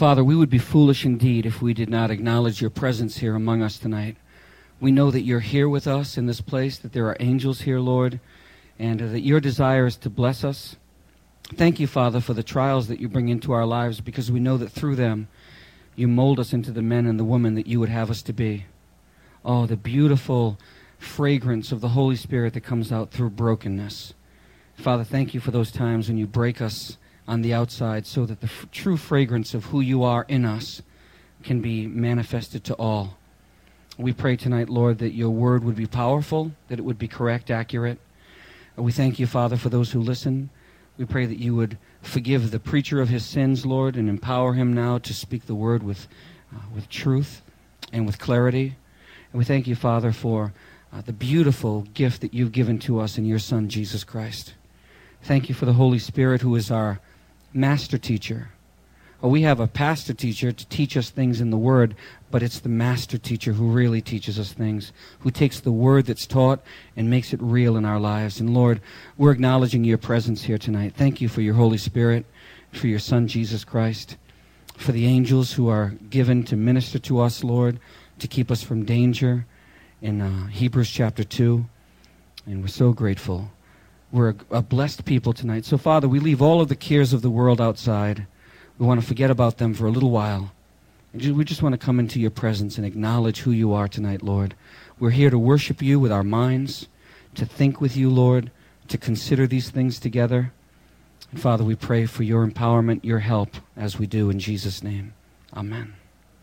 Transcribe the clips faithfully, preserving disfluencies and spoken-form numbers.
Father, we would be foolish indeed if we did not acknowledge your presence here among us tonight. We know that you're here with us in this place, that there are angels here, Lord, and uh, that your desire is to bless us. Thank you, Father, for the trials that you bring into our lives, because we know that through them you mold us into the men and the women that you would have us to be. Oh, the beautiful fragrance of the Holy Spirit that comes out through brokenness. Father, thank you for those times when you break us on the outside so that the f- true fragrance of who you are in us can be manifested to all. We pray tonight, Lord, that your word would be powerful, that it would be correct, accurate. We thank you, Father, for those who listen. We pray that you would forgive the preacher of his sins, Lord, and empower him now to speak the word with, uh, with truth and with clarity. And we thank you, Father, for uh, the beautiful gift that you've given to us in your Son, Jesus Christ. Thank you for the Holy Spirit, who is our master teacher. Well, we have a pastor teacher to teach us things in the Word, but it's the master teacher who really teaches us things, who takes the Word that's taught and makes it real in our lives. And Lord, we're acknowledging your presence here tonight. Thank you for your Holy Spirit, for your Son, Jesus Christ, for the angels who are given to minister to us, Lord, to keep us from danger in uh, Hebrews chapter two. And we're so grateful. We're a, a blessed people tonight. So, Father, we leave all of the cares of the world outside. We want to forget about them for a little while. And we just want to come into your presence and acknowledge who you are tonight, Lord. We're here to worship you with our minds, to think with you, Lord, to consider these things together. And, Father, we pray for your empowerment, your help, as we do in Jesus' name. Amen.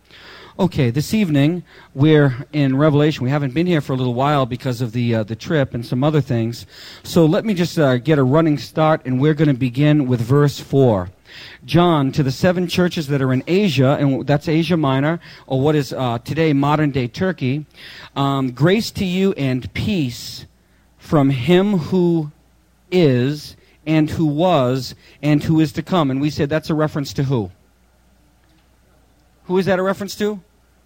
Okay, this evening we're in Revelation. We haven't been here for a little while because of the uh, the trip and some other things. So let me just uh, get a running start, and we're going to begin with verse four. John, to the seven churches that are in Asia, and that's Asia Minor, or what is uh, today modern-day Turkey, um, grace to you and peace from him who is, and who was, and who is to come. And we said that's a reference to who? Who is that a reference to?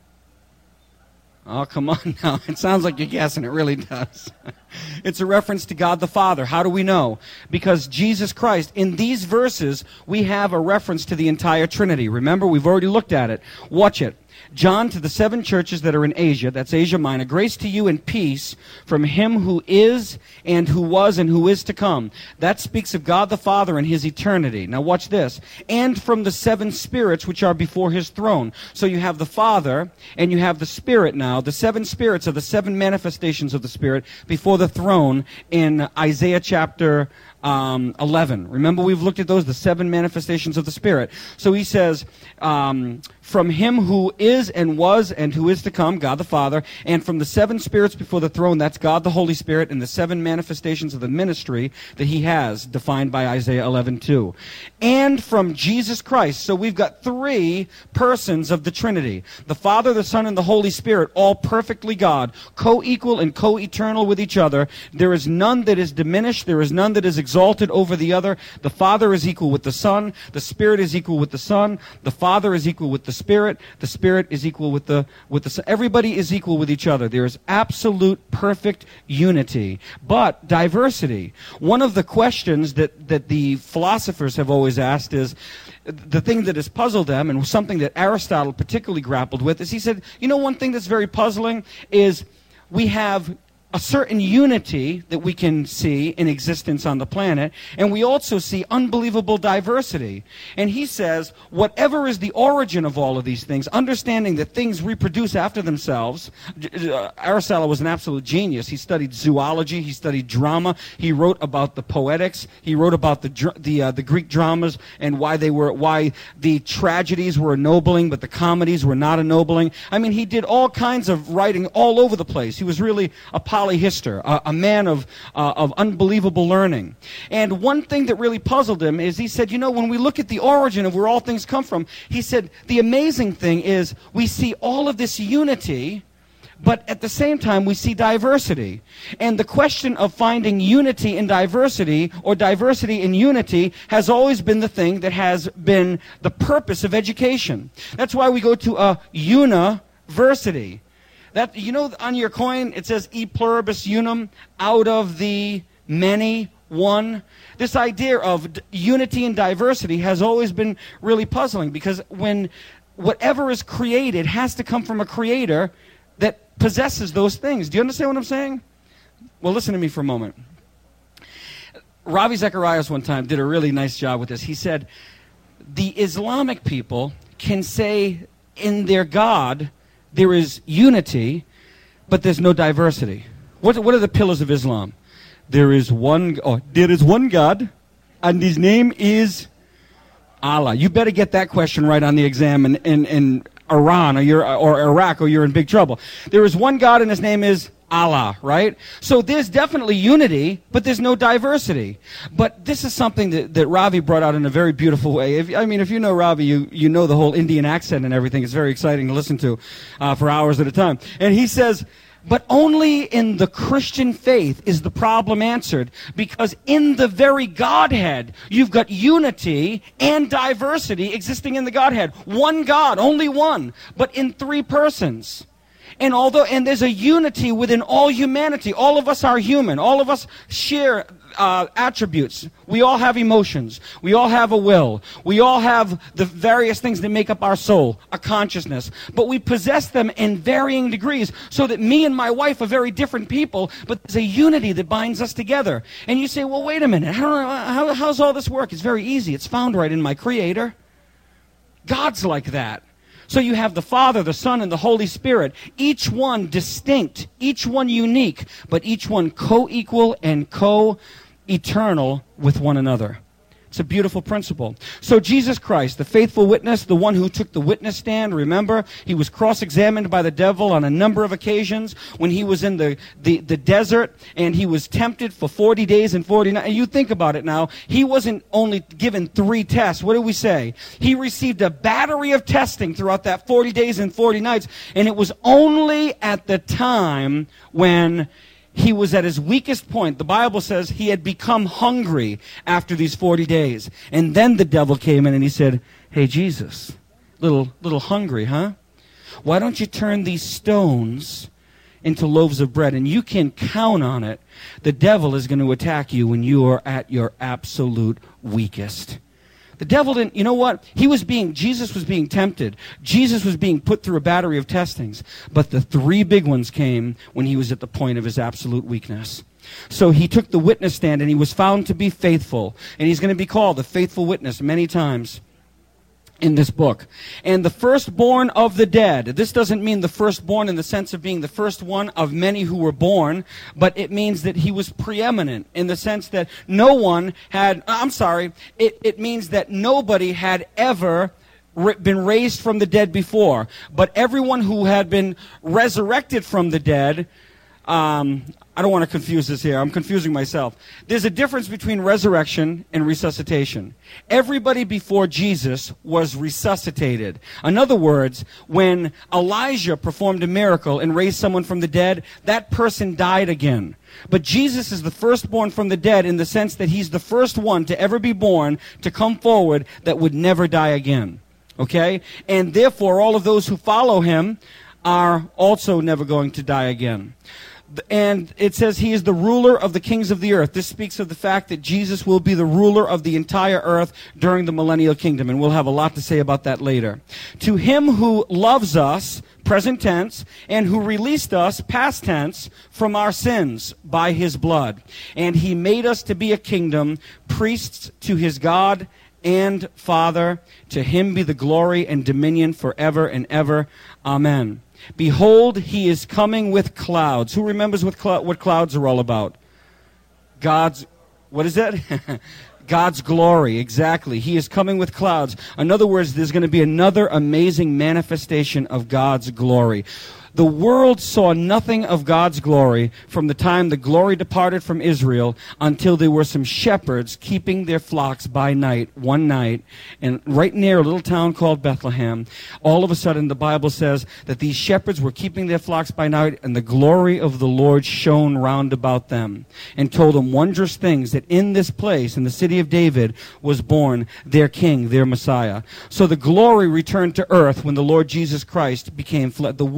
Oh, come on now. It sounds like you're guessing. It really does. It's a reference to God the Father. How do we know? Because Jesus Christ, in these verses, we have a reference to the entire Trinity. Remember, we've already looked at it. Watch it. John, to the seven churches that are in Asia, that's Asia Minor, grace to you and peace from him who is and who was and who is to come. That speaks of God the Father and his eternity. Now watch this. And from the seven spirits which are before his throne. So you have the Father and you have the Spirit now. The seven spirits are the seven manifestations of the Spirit before the throne in Isaiah chapter Um, eleven. Remember, we've looked at those, the seven manifestations of the Spirit. So he says, um, from him who is and was and who is to come, God the Father, and from the seven spirits before the throne, that's God the Holy Spirit, and the seven manifestations of the ministry that he has, defined by Isaiah eleven two. And from Jesus Christ. So we've got three persons of the Trinity. The Father, the Son, and the Holy Spirit, all perfectly God, co-equal and co-eternal with each other. There is none that is diminished. There is none that is exalted. exalted over the other. The Father is equal with the Son. The Spirit is equal with the Son. The Father is equal with the Spirit. The Spirit is equal with the with the Son. Everybody is equal with each other. There is absolute perfect unity, but diversity. One of the questions that that the philosophers have always asked is, the thing that has puzzled them, and something that Aristotle particularly grappled with, is he said, you know, one thing that's very puzzling is we have a certain unity that we can see in existence on the planet, and we also see unbelievable diversity. And he says, whatever is the origin of all of these things, understanding that things reproduce after themselves. uh, Aristotle was an absolute genius. He studied zoology, he studied drama, he wrote about the poetics, he wrote about the the uh, the Greek dramas and why they were why the tragedies were ennobling, but the comedies were not ennobling. I mean, he did all kinds of writing all over the place. He was really a polyhistor, a, a man of uh, of unbelievable learning. And one thing that really puzzled him is he said, you know, when we look at the origin of where all things come from, he said, the amazing thing is we see all of this unity, but at the same time we see diversity. And the question of finding unity in diversity, or diversity in unity, has always been the thing that has been the purpose of education. That's why we go to a university. That, you know, on your coin it says e pluribus unum, out of the many one. This idea of d- unity and diversity has always been really puzzling, because when whatever is created has to come from a creator that possesses those things. Do you understand what I'm saying? Well, listen to me for a moment. Ravi Zacharias one time did a really nice job with this. He said, the Islamic people can say in their God there is unity, but there's no diversity. What, what are the pillars of Islam? There is one, oh, there is one God, and his name is Allah. You better get that question right on the exam in, in, in Iran or, you're, or Iraq, or you're in big trouble. There is one God, and his name is Allah, right? So there's definitely unity, but there's no diversity. But this is something that, that Ravi brought out in a very beautiful way. If, I mean, if you know Ravi, you, you know the whole Indian accent and everything. It's very exciting to listen to uh, for hours at a time. And he says, but only in the Christian faith is the problem answered, because in the very Godhead, you've got unity and diversity existing in the Godhead. One God, only one, but in three persons. And although, and there's a unity within all humanity. All of us are human. All of us share uh, attributes. We all have emotions. We all have a will. We all have the various things that make up our soul, a consciousness. But we possess them in varying degrees, so that me and my wife are very different people, but there's a unity that binds us together. And you say, well, wait a minute. How, how, how's all this work? It's very easy. It's found right in my Creator. God's like that. So you have the Father, the Son, and the Holy Spirit, each one distinct, each one unique, but each one co-equal and co-eternal with one another. It's a beautiful principle. So Jesus Christ, the faithful witness, the one who took the witness stand, remember, he was cross-examined by the devil on a number of occasions when he was in the, the, the desert, and he was tempted for forty days and forty nights. And you think about it now, he wasn't only given three tests. What did we say? He received a battery of testing throughout that forty days and forty nights, and it was only at the time when he was at his weakest point. The Bible says he had become hungry after these forty days. And then the devil came in and he said, hey, Jesus, little, little hungry, huh? Why don't you turn these stones into loaves of bread? And you can count on it. The devil is going to attack you when you are at your absolute weakest. The devil didn't, you know what? He was being, Jesus was being tempted. Jesus was being put through a battery of testings. But the three big ones came when he was at the point of his absolute weakness. So he took the witness stand, and he was found to be faithful. And he's going to be called the faithful witness many times in this book. And the firstborn of the dead. This doesn't mean the firstborn in the sense of being the first one of many who were born, but it means that he was preeminent in the sense that no one had, I'm sorry, it, it means that nobody had ever been raised from the dead before. But everyone who had been resurrected from the dead, um, I don't want to confuse this here. I'm confusing myself. There's a difference between resurrection and resuscitation. Everybody before Jesus was resuscitated. In other words, when Elijah performed a miracle and raised someone from the dead, that person died again. But Jesus is the firstborn from the dead in the sense that he's the first one to ever be born to come forward that would never die again. Okay? And therefore, all of those who follow him are also never going to die again. And it says he is the ruler of the kings of the earth. This speaks of the fact that Jesus will be the ruler of the entire earth during the millennial kingdom. And we'll have a lot to say about that later. To him who loves us, present tense, and who released us, past tense, from our sins by his blood. And he made us to be a kingdom, priests to his God and Father. To him be the glory and dominion forever and ever. Amen. Behold, he is coming with clouds. Who remembers what, cl- what clouds are all about? God's, what is that? God's glory, exactly. He is coming with clouds. In other words, there's going to be another amazing manifestation of God's glory. The world saw nothing of God's glory from the time the glory departed from Israel until there were some shepherds keeping their flocks by night, one night, and right near a little town called Bethlehem. All of a sudden, the Bible says that these shepherds were keeping their flocks by night, and the glory of the Lord shone round about them and told them wondrous things, that in this place, in the city of David, was born their king, their Messiah. So the glory returned to earth when the Lord Jesus Christ became flesh. The Word became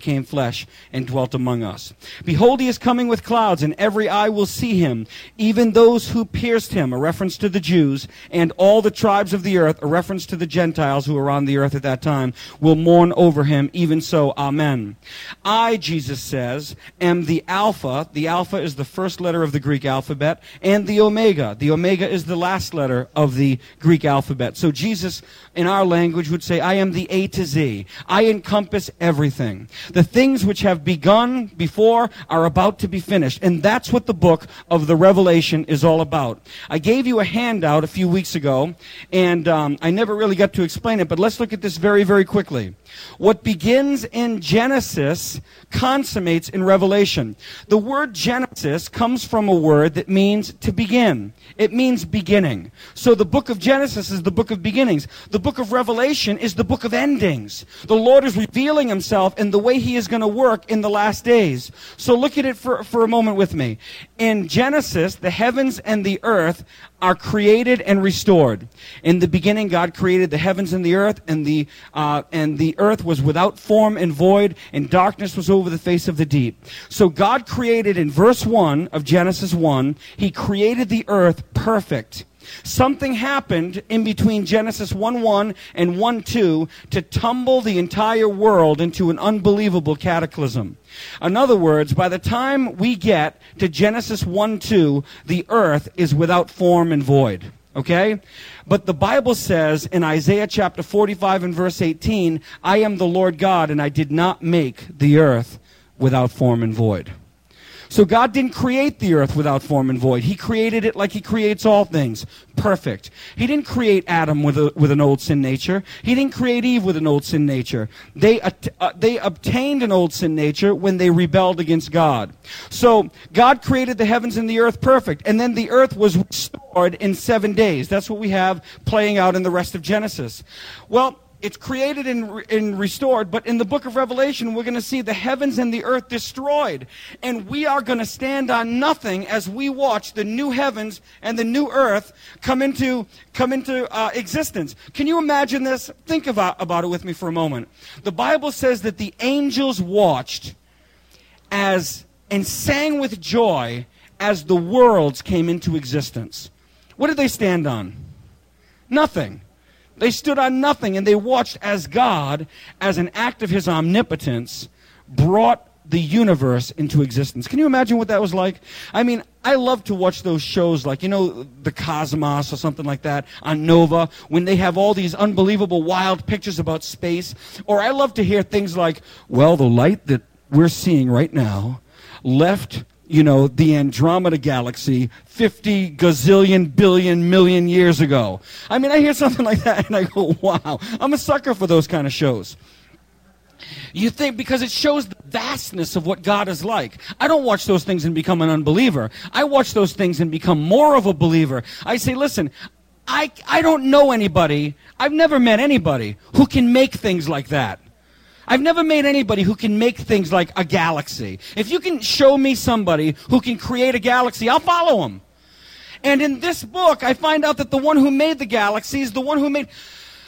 became flesh and dwelt among us. Behold, he is coming with clouds, and every eye will see him, even those who pierced him, a reference to the Jews, and all the tribes of the earth, a reference to the Gentiles who were on the earth at that time, will mourn over him. Even so, amen. I, Jesus says, am the Alpha. The Alpha is the first letter of the Greek alphabet, and the Omega. The Omega is the last letter of the Greek alphabet. So Jesus, in our language, would say, I am the A to Z. I encompass everything. The things which have begun before are about to be finished. And that's what the book of the Revelation is all about. I gave you a handout a few weeks ago, and um, I never really got to explain it, but let's look at this very, very quickly. What begins in Genesis consummates in Revelation. The word Genesis comes from a word that means to begin. It means beginning. So the book of Genesis is the book of beginnings. The book of Revelation is the book of endings. The Lord is revealing himself in the way he is going to work in the last days. So look at it for, for a moment with me. In Genesis, the heavens and the earth are created and restored. In the beginning, God created the heavens and the earth, and the uh, and the earth was without form and void, and darkness was over the face of the deep. So God created in verse one of Genesis one, he created the earth perfect. Something happened in between Genesis one one and one two to tumble the entire world into an unbelievable cataclysm. In other words, by the time we get to Genesis one two, the earth is without form and void. Okay? But the Bible says in Isaiah chapter forty-five and verse eighteen, I am the Lord God, and I did not make the earth without form and void. So God didn't create the earth without form and void. He created it like he creates all things, perfect. He didn't create Adam with a, with an old sin nature. He didn't create Eve with an old sin nature. They, uh, they obtained an old sin nature when they rebelled against God. So God created the heavens and the earth perfect, and then the earth was restored in seven days. That's what we have playing out in the rest of Genesis. Well, it's created and, and restored, but in the book of Revelation, we're going to see the heavens and the earth destroyed. And we are going to stand on nothing as we watch the new heavens and the new earth come into, come into uh, existence. Can you imagine this? Think about, about it with me for a moment. The Bible says that the angels watched as and sang with joy as the worlds came into existence. What did they stand on? Nothing. They stood on nothing, and they watched as God, as an act of his omnipotence, brought the universe into existence. Can you imagine what that was like? I mean, I love to watch those shows like, you know, The Cosmos or something like that on Nova, when they have all these unbelievable wild pictures about space. Or I love to hear things like, well, the light that we're seeing right now left, you know, the Andromeda Galaxy fifty gazillion billion million years ago. I mean, I hear something like that and I go, wow, I'm a sucker for those kind of shows. You think, because it shows the vastness of what God is like. I don't watch those things and become an unbeliever. I watch those things and become more of a believer. I say, listen, I, I don't know anybody, I've never met anybody who can make things like that. I've never made anybody who can make things like a galaxy. If you can show me somebody who can create a galaxy, I'll follow him. And in this book, I find out that the one who made the galaxy is the one who made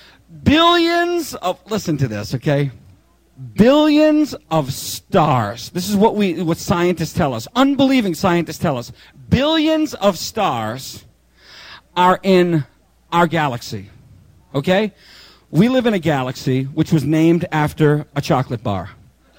billions of, listen to this, okay? Billions of stars. This is what we, what scientists tell us. Unbelieving scientists tell us. Billions of stars are in our galaxy, okay? We live in a galaxy which was named after a chocolate bar.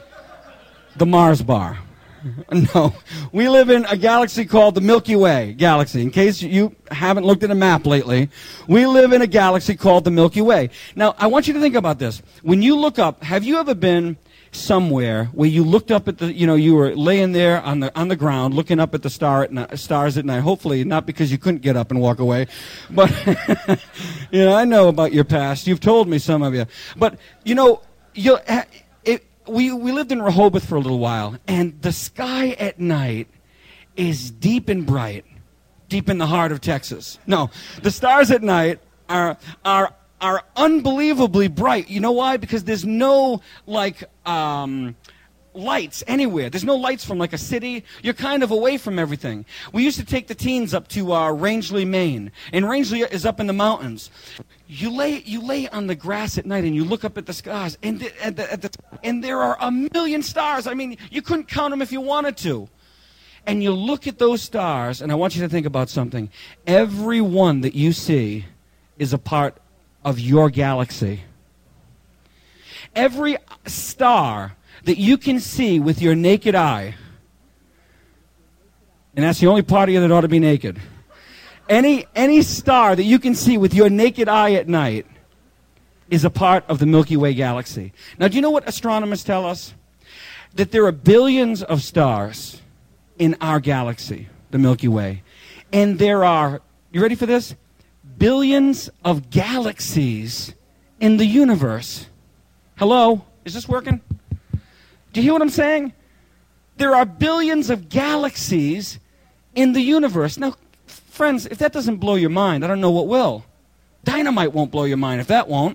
The Mars bar. No, we live in a galaxy called the Milky Way galaxy. In case you haven't looked at a map lately, we live in a galaxy called the Milky Way. Now, I want you to think about this. When you look up, have you ever been somewhere where you looked up at the, you know, you were laying there on the on the ground looking up at the star at night, stars at night, hopefully not because you couldn't get up and walk away, but, you know, I know about your past. You've told me, some of you. But, you know, you it, we, we lived in Rehoboth for a little while, and the sky at night is deep and bright, deep in the heart of Texas. No, the stars at night are are are unbelievably bright. You know why? Because there's no, like, um, lights anywhere. There's no lights from like a city. You're kind of away from everything. We used to take the teens up to uh, Rangeley, Maine. And Rangeley is up in the mountains. You lay you lay on the grass at night and you look up at the stars. And, the, at the, at the, and there are a million stars. I mean, you couldn't count them if you wanted to. And you look at those stars, and I want you to think about something. Every one that you see is a part of your galaxy. Every star that you can see with your naked eye, and that's the only part of you that ought to be naked. Any, any star that you can see with your naked eye at night is a part of the Milky Way galaxy. Now, do you know what astronomers tell us? That there are billions of stars in our galaxy, the Milky Way. And there are, you ready for this? Billions of galaxies in the universe. Hello? Is this working? Do you hear what I'm saying? There are billions of galaxies in the universe. Now, friends, if that doesn't blow your mind, I don't know what will. Dynamite won't blow your mind if that won't.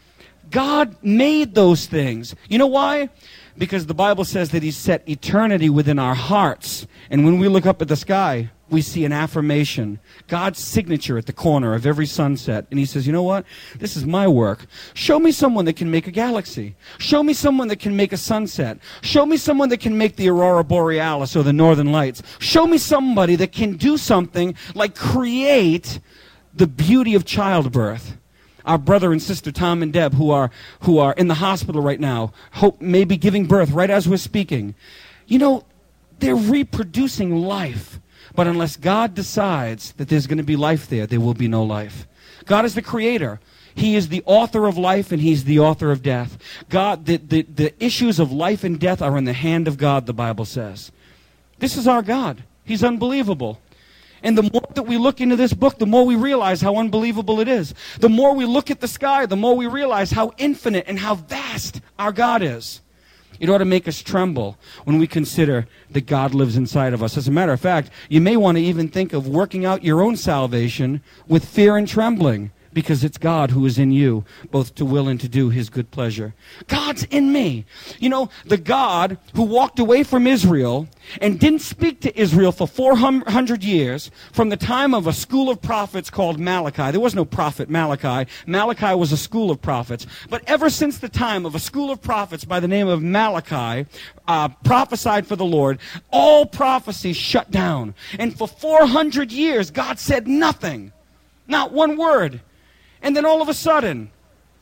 God made those things. You know why? Because the Bible says that He set eternity within our hearts. And when we look up at the sky, we see an affirmation. God's signature at the corner of every sunset. And He says, you know what? This is my work. Show me someone that can make a galaxy. Show me someone that can make a sunset. Show me someone that can make the aurora borealis or the northern lights. Show me somebody that can do something like create the beauty of childbirth. Our brother and sister Tom and Deb, who are who are in the hospital right now, hope maybe giving birth right as we're speaking. You know, they're reproducing life. But unless God decides that there's going to be life there, there will be no life. God is the creator. He is the author of life, and He's the author of death. God, the, the, the issues of life and death are in the hand of God, the Bible says. This is our God. He's unbelievable. And the more that we look into this book, the more we realize how unbelievable it is. The more we look at the sky, the more we realize how infinite and how vast our God is. It ought to make us tremble when we consider that God lives inside of us. As a matter of fact, you may want to even think of working out your own salvation with fear and trembling, because it's God who is in you, both to will and to do His good pleasure. God's in me. You know, the God who walked away from Israel and didn't speak to Israel for four hundred years, from the time of a school of prophets called Malachi. There was no prophet Malachi. Malachi was a school of prophets. But ever since the time of a school of prophets by the name of Malachi, uh, prophesied for the Lord, all prophecy shut down. And for four hundred years, God said nothing. Not one word. And then all of a sudden,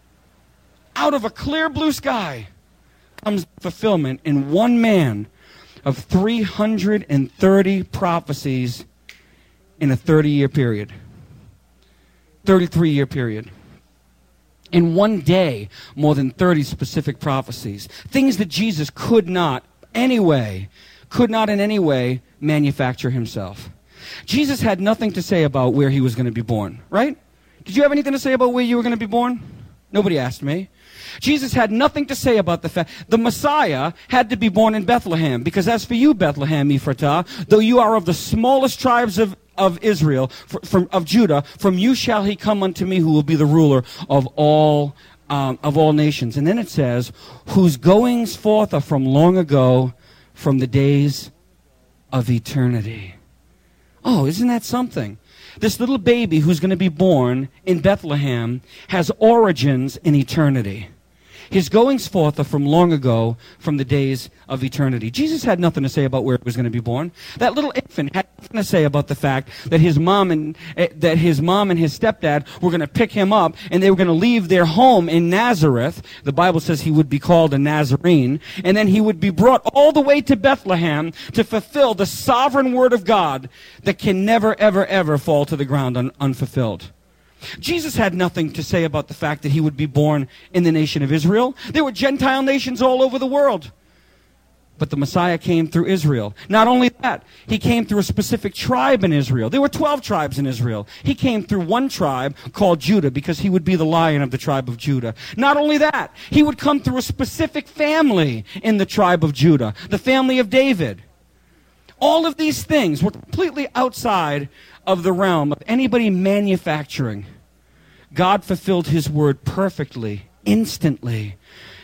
out of a clear blue sky, comes fulfillment in one man of three hundred thirty prophecies in a thirty-year period. thirty-three-year period. In one day, more than thirty specific prophecies. Things that Jesus could not, anyway, could not in any way manufacture Himself. Jesus had nothing to say about where He was going to be born, right? Did you have anything to say about where you were going to be born? Nobody asked me. Jesus had nothing to say about the fact the Messiah had to be born in Bethlehem, because as for you, Bethlehem Ephratah, though you are of the smallest tribes of, of Israel, for, from, of Judah, from you shall He come unto me, who will be the ruler of all um, of all nations. And then it says, whose goings forth are from long ago, from the days of eternity. Oh, isn't that something? This little baby who's going to be born in Bethlehem has origins in eternity. His goings forth are from long ago, from the days of eternity. Jesus had nothing to say about where he was going to be born. That little infant had nothing to say about the fact that his mom and uh, that his mom and his stepdad were going to pick him up, and they were going to leave their home in Nazareth. The Bible says he would be called a Nazarene, and then he would be brought all the way to Bethlehem to fulfill the sovereign word of God that can never, ever, ever fall to the ground un- unfulfilled. Jesus had nothing to say about the fact that he would be born in the nation of Israel. There were Gentile nations all over the world. But the Messiah came through Israel. Not only that, he came through a specific tribe in Israel. There were twelve tribes in Israel. He came through one tribe called Judah, because he would be the lion of the tribe of Judah. Not only that, he would come through a specific family in the tribe of Judah, the family of David. All of these things were completely outside of the realm of anybody manufacturing. God fulfilled his word perfectly, instantly.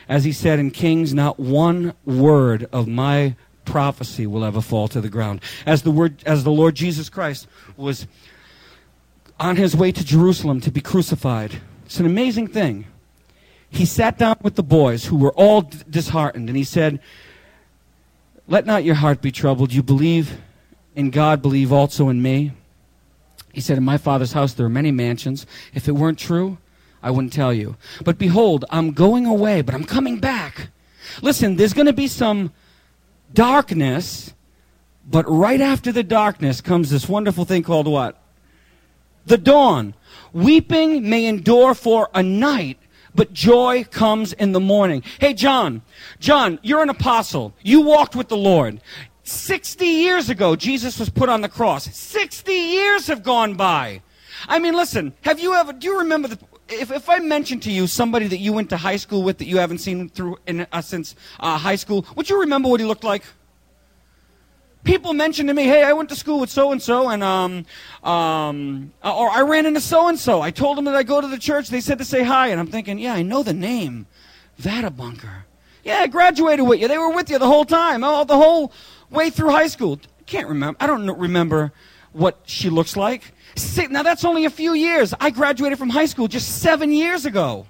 As he said in Kings, not one word of my prophecy will ever fall to the ground. As the word, as the Lord Jesus Christ was on his way to Jerusalem to be crucified, it's an amazing thing. He sat down with the boys who were all d- disheartened, and he said, let not your heart be troubled. You believe in God, believe also in me. He said, in my Father's house there are many mansions. If it weren't true, I wouldn't tell you. But behold, I'm going away, but I'm coming back. Listen, there's going to be some darkness, but right after the darkness comes this wonderful thing called what? The dawn. Weeping may endure for a night, but joy comes in the morning. Hey, John, John, you're an apostle. You walked with the Lord. Sixty years ago, Jesus was put on the cross. Sixty years have gone by. I mean, listen, have you ever, do you remember, the, if, if I mention to you somebody that you went to high school with that you haven't seen through in, uh, since uh, high school, would you remember what he looked like? People mention to me, hey, I went to school with so-and-so, and, um, um, or I ran into so-and-so. I told them that I go to the church. They said to say hi, and I'm thinking, yeah, I know the name. Vanabunker. Yeah, I graduated with you. They were with you the whole time, oh, the whole way through high school. I can't remember. I don't remember what she looks like. Now, that's only a few years. I graduated from high school just seven years ago.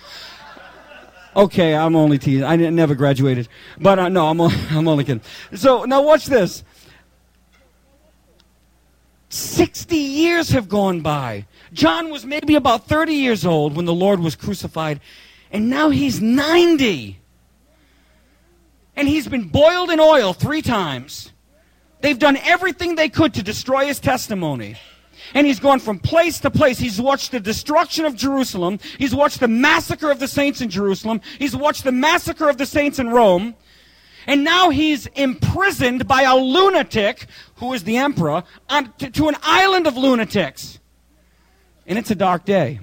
Okay, I'm only teasing. I never graduated. But uh, no, I'm only, I'm only kidding. So, now watch this. sixty years have gone by. John was maybe about thirty years old when the Lord was crucified. And now he's ninety. And he's been boiled in oil three times. They've done everything they could to destroy his testimony. And he's gone from place to place. He's watched the destruction of Jerusalem. He's watched the massacre of the saints in Jerusalem. He's watched the massacre of the saints in Rome. And now he's imprisoned by a lunatic, who is the emperor, on, to, to an island of lunatics. And it's a dark day.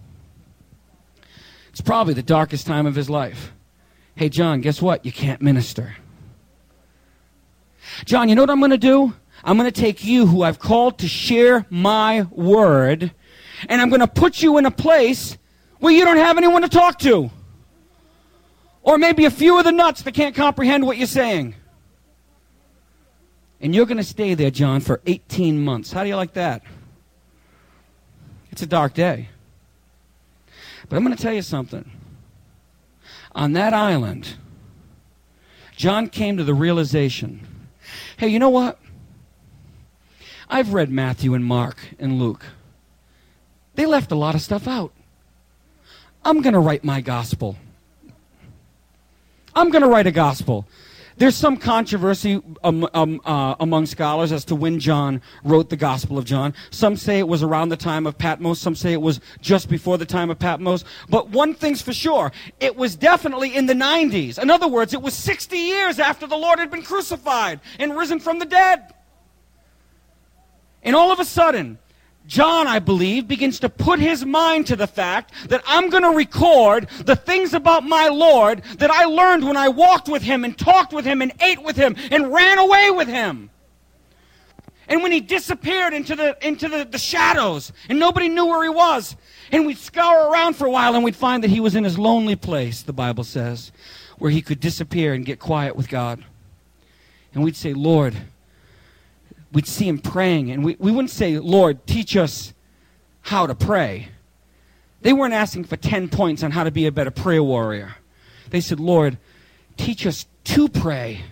It's probably the darkest time of his life. Hey, John, guess what? You can't minister. John, you know what I'm going to do? I'm going to take you, who I've called to share my word, and I'm going to put you in a place where you don't have anyone to talk to. Or maybe a few of the nuts that can't comprehend what you're saying. And you're going to stay there, John, for eighteen months. How do you like that? It's a dark day. But I'm going to tell you something. On that island, John came to the realization, hey, you know what? I've read Matthew and Mark and Luke. They left a lot of stuff out. I'm going to write my gospel. I'm going to write a gospel. There's some controversy um, um, uh, among scholars as to when John wrote the Gospel of John. Some say it was around the time of Patmos. Some say it was just before the time of Patmos. But one thing's for sure, it was definitely in the nineties. In other words, it was sixty years after the Lord had been crucified and risen from the dead. And all of a sudden, John, I believe, begins to put his mind to the fact that I'm going to record the things about my Lord that I learned when I walked with him and talked with him and ate with him and ran away with him. And when he disappeared into the into the, the shadows and nobody knew where he was, and we'd scour around for a while and we'd find that he was in his lonely place, the Bible says, where he could disappear and get quiet with God. And we'd say, Lord, we'd see him praying, and we, we wouldn't say, Lord, teach us how to pray. They weren't asking for ten points on how to be a better prayer warrior. They said, Lord, teach us to pray.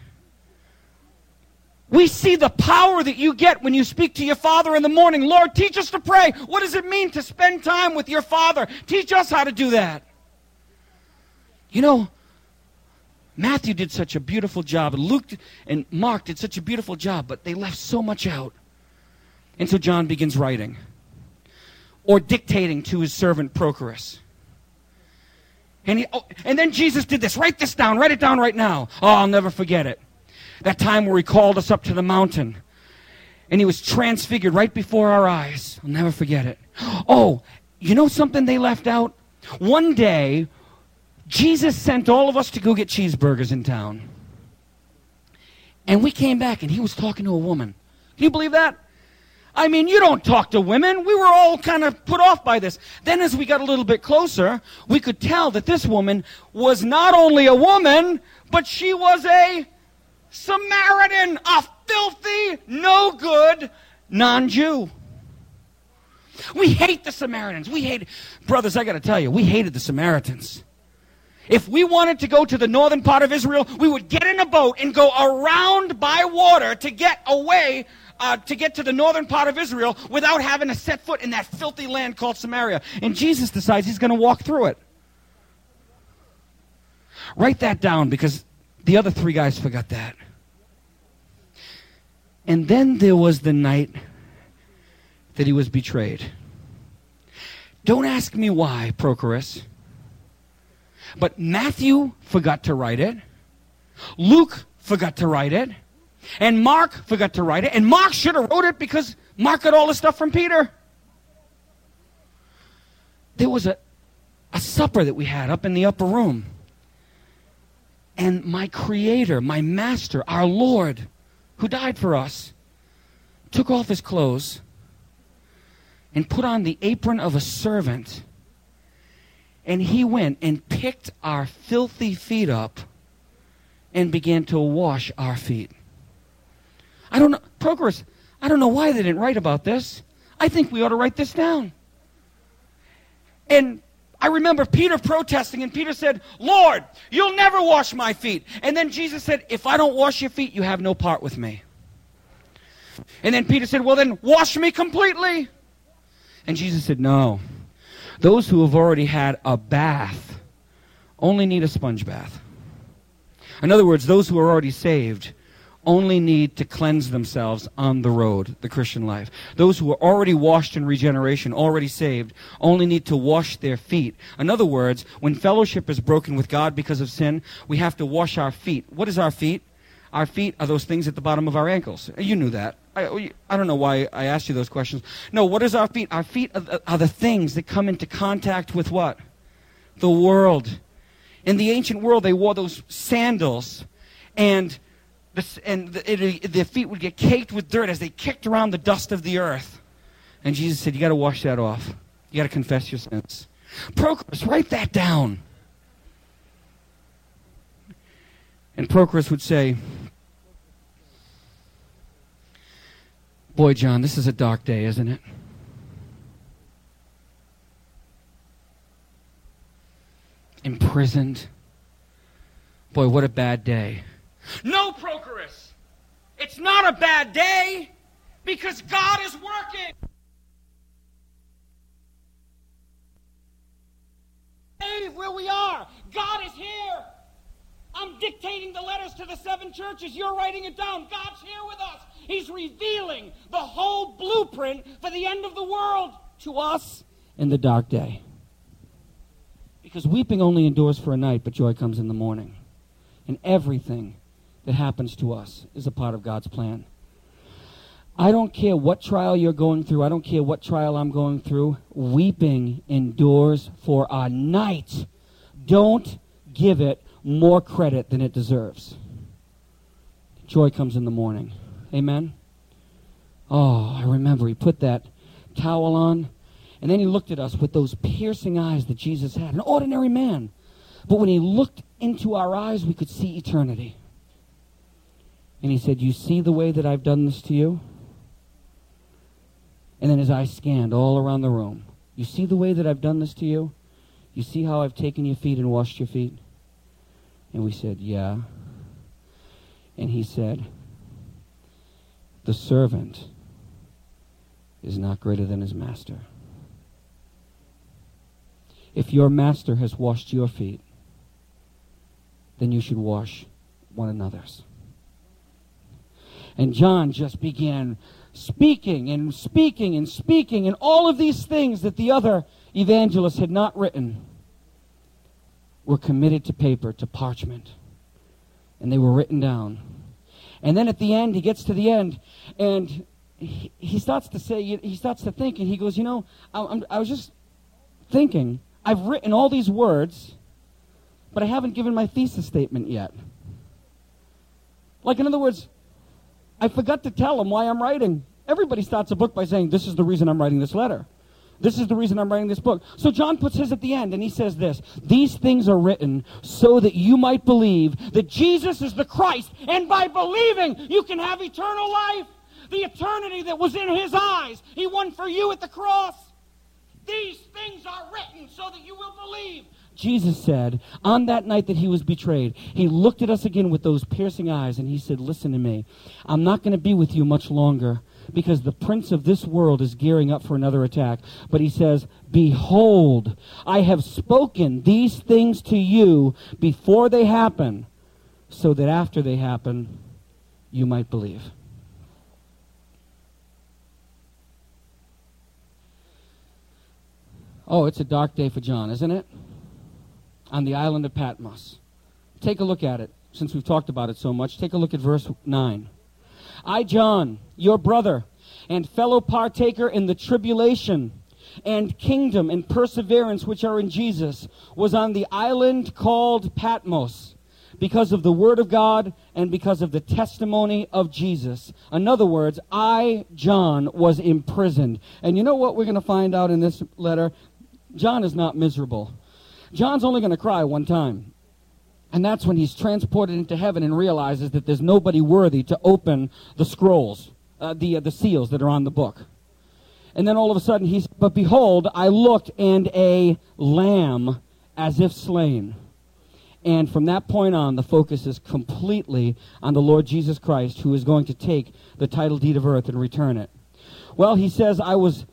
We see the power that you get when you speak to your Father in the morning. Lord, teach us to pray. What does it mean to spend time with your Father? Teach us how to do that. You know, Matthew did such a beautiful job, and Luke and Mark did such a beautiful job, but they left so much out. And so John begins writing, or dictating to his servant Prochorus. And, he, oh, and then Jesus did this. Write this down. Write it down right now. Oh, I'll never forget it. That time where he called us up to the mountain, and he was transfigured right before our eyes. I'll never forget it. Oh, you know something they left out? One day, Jesus sent all of us to go get cheeseburgers in town. And we came back, and he was talking to a woman. Can you believe that? I mean, you don't talk to women. We were all kind of put off by this. Then as we got a little bit closer, we could tell that this woman was not only a woman, but she was a Samaritan, a filthy, no good non-Jew. We hate the Samaritans. We hate, brothers, I got to tell you, we hated the Samaritans. If we wanted to go to the northern part of Israel, we would get in a boat and go around by water to get away, uh, to get to the northern part of Israel without having to set foot in that filthy land called Samaria. And Jesus decides he's going to walk through it. Write that down because the other three guys forgot that. And then there was the night that he was betrayed. Don't ask me why, Prochorus. But Matthew forgot to write it. Luke forgot to write it. And Mark forgot to write it. And Mark should have wrote it because Mark got all the stuff from Peter. There was a, a supper that we had up in the upper room. And my Creator, my Master, our Lord, who died for us, took off his clothes and put on the apron of a servant, and he went and picked our filthy feet up and began to wash our feet. I don't know, Prochorus, I don't know why they didn't write about this. I think we ought to write this down. And I remember Peter protesting, and Peter said, Lord, you'll never wash my feet. And then Jesus said, if I don't wash your feet, you have no part with me. And then Peter said, well, then wash me completely. And Jesus said, no. Those who have already had a bath only need a sponge bath. In other words, those who are already saved only need to cleanse themselves on the road, the Christian life. Those who are already washed in regeneration, already saved, only need to wash their feet. In other words, when fellowship is broken with God because of sin, we have to wash our feet. What is our feet? Our feet are those things at the bottom of our ankles. You knew that. I, I don't know why I asked you those questions. No, what is our feet? Our feet are the, are the things that come into contact with what? The world. In the ancient world, they wore those sandals, and the, and the, it, their feet would get caked with dirt as they kicked around the dust of the earth. And Jesus said, you got to wash that off. You got to confess your sins. Prochorus, write that down. And Prochorus would say, boy, John, this is a dark day, isn't it? Imprisoned. Boy, what a bad day. No, Prochorus! It's not a bad day because God is working. Hey, where we are, God is here. I'm dictating the letters to the seven churches. You're writing it down. God's here with us. He's revealing the whole blueprint for the end of the world to us in the dark day. Because weeping only endures for a night, but joy comes in the morning. And everything that happens to us is a part of God's plan. I don't care what trial you're going through. I don't care what trial I'm going through. Weeping endures for a night. Don't give it more credit than it deserves. Joy comes in the morning. Amen? Oh, I remember he put that towel on, and then he looked at us with those piercing eyes that Jesus had. An ordinary man. But when he looked into our eyes, we could see eternity. And he said, you see the way that I've done this to you? And then his eyes scanned all around the room. You see the way that I've done this to you? You see how I've taken your feet and washed your feet? And we said, yeah. And he said, the servant is not greater than his master. If your master has washed your feet, then you should wash one another's. And John just began speaking and speaking and speaking, and all of these things that the other evangelists had not written were committed to paper, to parchment, and they were written down. And then at the end, he gets to the end, and he, he starts to say, he starts to think, and he goes, you know, I, I'm, I was just thinking, I've written all these words, but I haven't given my thesis statement yet. Like, in other words, I forgot to tell him why I'm writing. everybody starts a book by saying, this is the reason I'm writing this letter. This is the reason I'm writing this book. So John puts his at the end, and he says this, these things are written so that you might believe that Jesus is the Christ, and by believing, you can have eternal life. The eternity that was in his eyes, he won for you at the cross. These things are written so that you will believe. Jesus said, on that night that he was betrayed, he looked at us again with those piercing eyes, and he said, listen to me. I'm not going to be with you much longer, because the prince of this world is gearing up for another attack. But he says, behold, I have spoken these things to you before they happen, so that after they happen, you might believe. Oh, it's a dark day for John, isn't it? On the island of Patmos. Take a look at it, since we've talked about it so much. Take a look at verse nine. I, John, your brother, and fellow partaker in the tribulation and kingdom and perseverance which are in Jesus, was on the island called Patmos, because of the word of God and because of the testimony of Jesus. In other words, I, John, was imprisoned. And you know what we're going to find out in this letter? John is not miserable. John's only going to cry one time. And that's when he's transported into heaven and realizes that there's nobody worthy to open the scrolls, uh, the, uh, the seals that are on the book. And then all of a sudden he's, but behold, I looked, and a lamb as if slain. And from that point on, the focus is completely on the Lord Jesus Christ, who is going to take the title deed of earth and return it. Well, he says, I was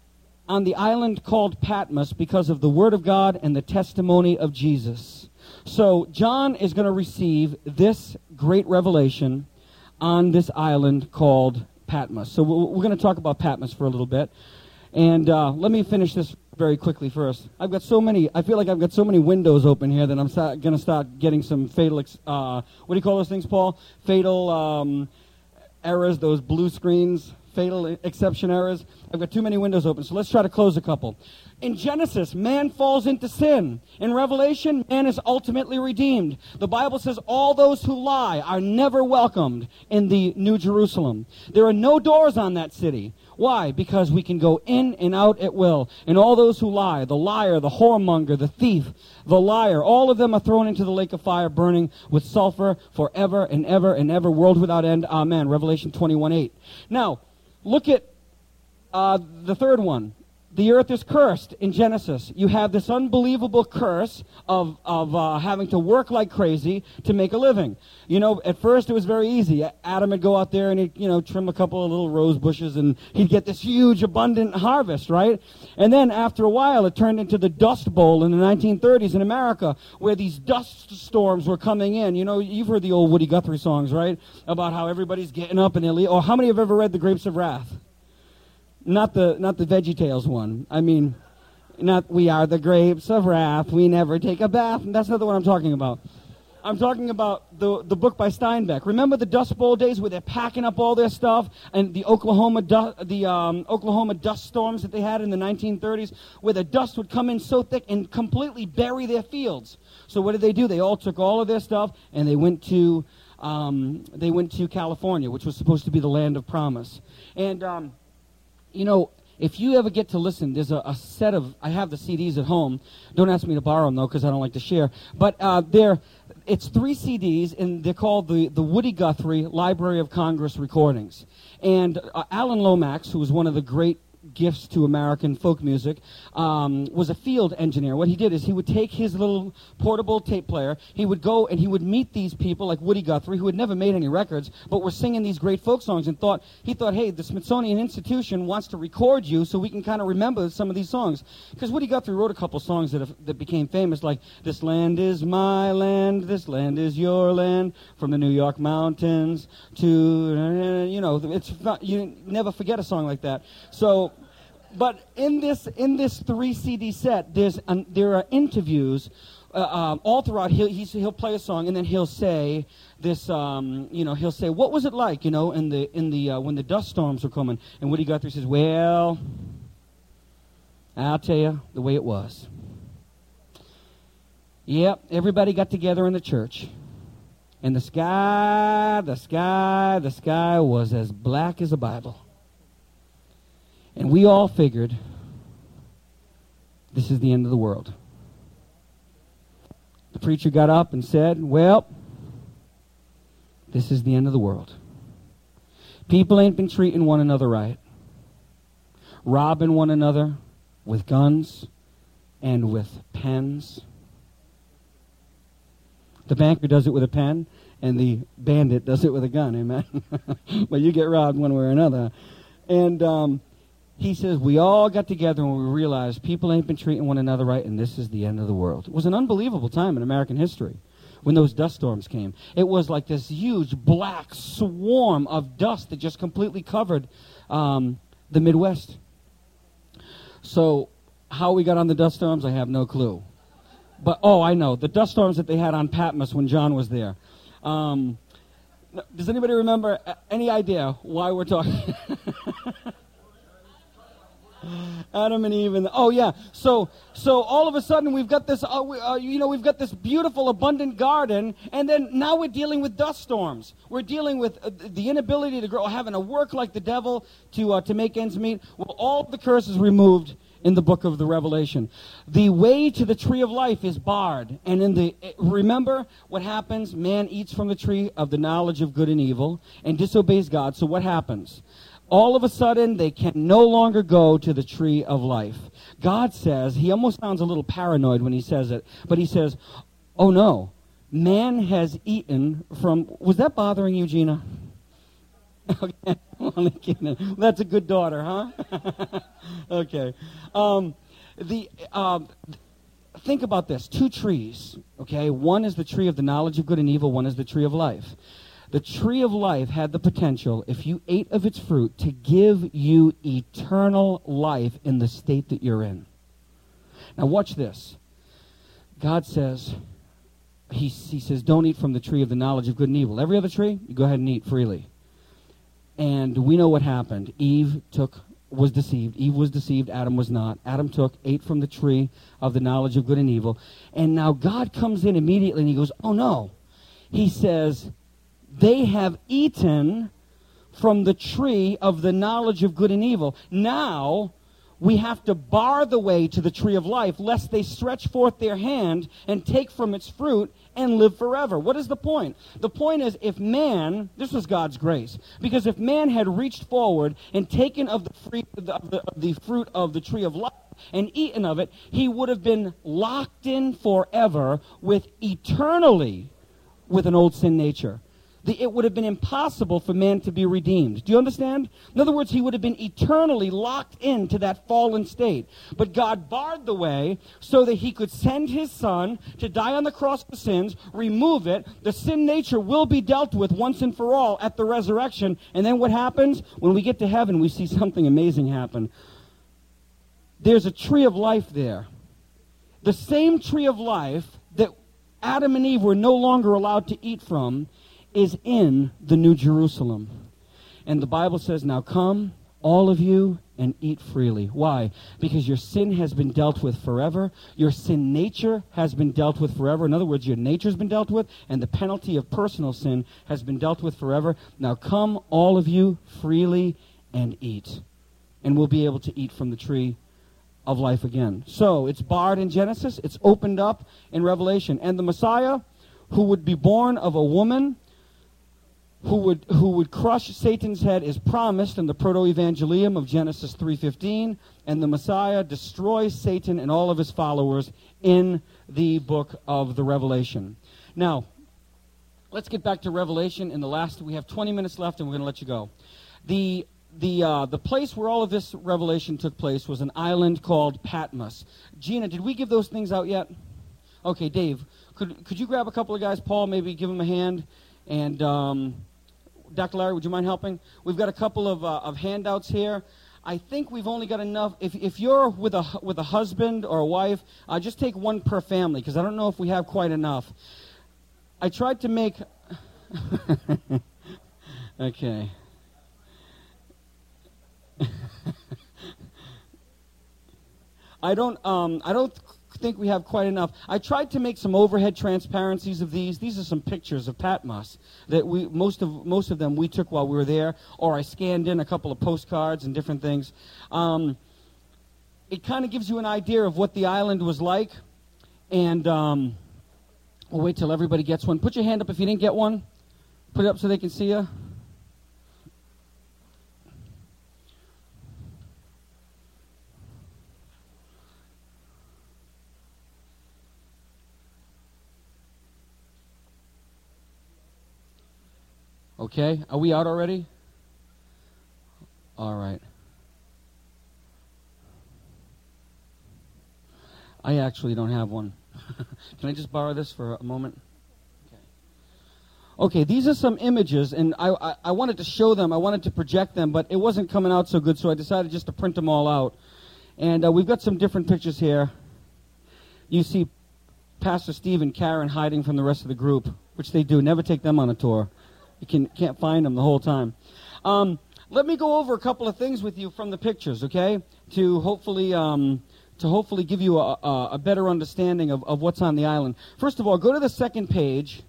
on the island called Patmos because of the word of God and the testimony of Jesus. So John is going to receive this great revelation on this island called Patmos. So we're going to talk about Patmos for a little bit. And uh, let me finish this very quickly first. I've got so many, I feel like I've got so many windows open here that I'm start, going to start getting some fatal, ex- uh, what do you call those things, Paul? Fatal um, errors, those blue screens, fatal exception errors. I've got too many windows open, so let's try to close a couple. In Genesis, man falls into sin. In Revelation, man is ultimately redeemed. The Bible says all those who lie are never welcomed in the New Jerusalem. There are no doors on that city. Why? Because we can go in and out at will. And all those who lie, the liar, the whoremonger, the thief, the liar, all of them are thrown into the lake of fire burning with sulfur forever and ever and ever, world without end. Amen. Revelation twenty-one eight. Now, look at uh, the third one. The earth is cursed in Genesis. You have this unbelievable curse of, of uh, having to work like crazy to make a living. You know, at first it was very easy. Adam would go out there and he'd, you know, trim a couple of little rose bushes and he'd get this huge, abundant harvest, right? And then after a while it turned into the Dust Bowl in the nineteen thirties in America, where these dust storms were coming in. You know, you've heard the old Woody Guthrie songs, right? About how everybody's getting up and they're le- or how many have ever read The Grapes of Wrath? Not the not the VeggieTales one. I mean, not we are the grapes of wrath. We never take a bath. That's not the one I'm talking about. I'm talking about the the book by Steinbeck. Remember the Dust Bowl days where they're packing up all their stuff, and the Oklahoma du- the um, Oklahoma dust storms that they had in the nineteen thirties, where the dust would come in so thick and completely bury their fields. So what did they do? They all took all of their stuff and they went to um, they went to California, which was supposed to be the land of promise. And um, You know, if you ever get to listen, there's a, a set of, I have the C Ds at home. Don't ask me to borrow them, though, because I don't like to share. But uh, they're, it's three C Ds, and they're called the, the Woody Guthrie Library of Congress Recordings. And uh, Alan Lomax, who was one of the great gifts to American folk music, um, was a field engineer. What he did is he would take his little portable tape player, he would go and he would meet these people like Woody Guthrie, who had never made any records, but were singing these great folk songs, and thought, he thought, hey, the Smithsonian Institution wants to record you so we can kind of remember some of these songs. Because Woody Guthrie wrote a couple songs that, have, that became famous, like, this land is my land, this land is your land, from the New York mountains to, uh, you know, it's not, you never forget a song like that. So, but in this in this three C D set, there's um, there are interviews uh, um, all throughout. He'll he's, he'll play a song and then he'll say this. Um, you know, he'll say, "What was it like?" You know, in the in the uh, when the dust storms were coming. And Woody Guthrie says, "Well, I'll tell you the way it was. Yep, everybody got together in the church, and the sky, the sky, the sky was as black as a Bible." And we all figured this is the end of the world. The preacher got up and said, well, this is the end of the world. People ain't been treating one another right, robbing one another with guns and with pens. The banker does it with a pen, and the bandit does it with a gun, amen? But you get robbed one way or another. And um, he says, we all got together and we realized people ain't been treating one another right, and this is the end of the world. It was an unbelievable time in American history when those dust storms came. It was like this huge black swarm of dust that just completely covered um, the Midwest. So how we got on the dust storms, I have no clue. But, oh, I know, the dust storms that they had on Patmos when John was there. Um, does anybody remember, uh, any idea why we're talking? Adam and Eve and, oh yeah, so so all of a sudden we've got this, uh, we, uh, you know, we've got this beautiful, abundant garden, and then now we're dealing with dust storms. We're dealing with uh, the inability to grow, having to work like the devil to uh, to make ends meet. Well, all the curses removed in the book of the Revelation. The way to the tree of life is barred. And in the remember what happens? Man eats from the tree of the knowledge of good and evil and disobeys God. So what happens? All of a sudden, they can no longer go to the tree of life. God says, he almost sounds a little paranoid when he says it, but he says, oh no, man has eaten from, was that bothering you, Gina? Okay, only kidding. That's a good daughter, huh? Okay. Um, the um, think about this: two trees. Okay, one is the tree of the knowledge of good and evil. One is the tree of life. The tree of life had the potential, if you ate of its fruit, to give you eternal life in the state that you're in. Now, watch this. God says, He He says, don't eat from the tree of the knowledge of good and evil. Every other tree, you go ahead and eat freely. And we know what happened. Eve took, was deceived. Eve was deceived. Adam was not. Adam took, ate from the tree of the knowledge of good and evil. And now God comes in immediately and he goes, oh no. He says, they have eaten from the tree of the knowledge of good and evil. Now we have to bar the way to the tree of life, lest they stretch forth their hand and take from its fruit and live forever. What is the point? The point is, if man, this was God's grace, because if man had reached forward and taken of the, free, of the, of the fruit of the tree of life and eaten of it, he would have been locked in forever with eternally with an old sin nature. The, it would have been impossible for man to be redeemed. Do you understand? In other words, he would have been eternally locked into that fallen state. But God barred the way so that he could send his son to die on the cross for sins, remove it. The sin nature will be dealt with once and for all at the resurrection. And then what happens? When we get to heaven, we see something amazing happen. There's a tree of life there. The same tree of life that Adam and Eve were no longer allowed to eat from is in the New Jerusalem. And the Bible says, now come, all of you, and eat freely. Why? Because your sin has been dealt with forever. Your sin nature has been dealt with forever. In other words, your nature's been dealt with, and the penalty of personal sin has been dealt with forever. Now come, all of you, freely, and eat. And we'll be able to eat from the tree of life again. So, it's barred in Genesis. It's opened up in Revelation. And the Messiah, who would be born of a woman, who would who would crush Satan's head, is promised in the proto-evangelium of Genesis three fifteen, and the Messiah destroys Satan and all of his followers in the book of the Revelation. Now, let's get back to Revelation. In the last, we have twenty minutes left, and we're going to let you go. The the uh, the place where all of this revelation took place was an island called Patmos. Gina, did we give those things out yet? Okay, Dave, could could you grab a couple of guys? Paul, maybe give them a hand. And um, Doctor Larry, would you mind helping? We've got a couple of, uh, of handouts here. I think we've only got enough. If, if you're with a, with a husband or a wife, uh, just take one per family, because I don't know if we have quite enough. I tried to make... Okay. I don't, um, I don't think we have quite enough. I tried to make some overhead transparencies of these. These are some pictures of Patmos that we most of most of them we took while we were there, or I scanned in a couple of postcards and different things. Um, it kind of gives you an idea of what the island was like, and um, we'll wait till everybody gets one. Put your hand up if you didn't get one. Put it up so they can see you. Okay, are we out already? All right. I actually don't have one. Can I just borrow this for a moment? Okay. Okay, these are some images, and I, I, I wanted to show them, I wanted to project them, but it wasn't coming out so good, so I decided just to print them all out. And uh, we've got some different pictures here. You see Pastor Steve and Karen hiding from the rest of the group, which they do. Never take them on a tour. You can, can't find them the whole time. Um, let me go over a couple of things with you from the pictures, okay, to hopefully um, to hopefully give you a, a, a better understanding of, of what's on the island. First of all, go to the second page,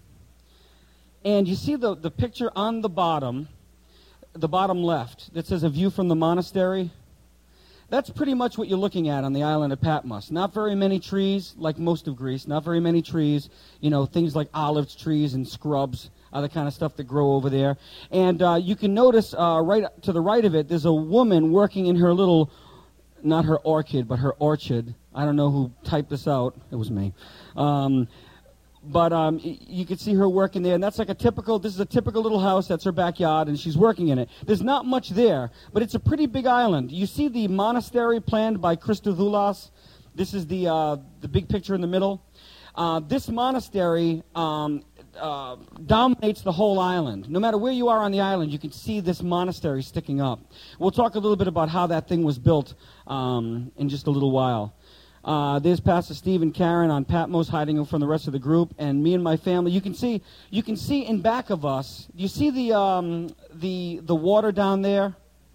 and you see the, the picture on the bottom, the bottom left, that says a view from the monastery. That's pretty much what you're looking at on the island of Patmos. Not very many trees, like most of Greece. Not very many trees. You know, things like olive trees and scrubs are the kind of stuff that grow over there. And uh, you can notice uh, right to the right of it, there's a woman working in her little, not her orchid, but her orchard. I don't know who typed this out. It was me. Um, but um, y- you can see her working there, and that's like a typical, this is a typical little house. That's her backyard, and she's working in it. There's not much there, but it's a pretty big island. You see the monastery planned by Christodoulos. This is the, uh, the big picture in the middle. Uh, this monastery um, uh, dominates the whole island. No matter where you are on the island, you can see this monastery sticking up. We'll talk a little bit about how that thing was built um, in just a little while. Uh, there's Pastor Steve and Karen on Patmos hiding from the rest of the group, and me and my family. You can see, you can see in back of us. You see the um, the the water down there.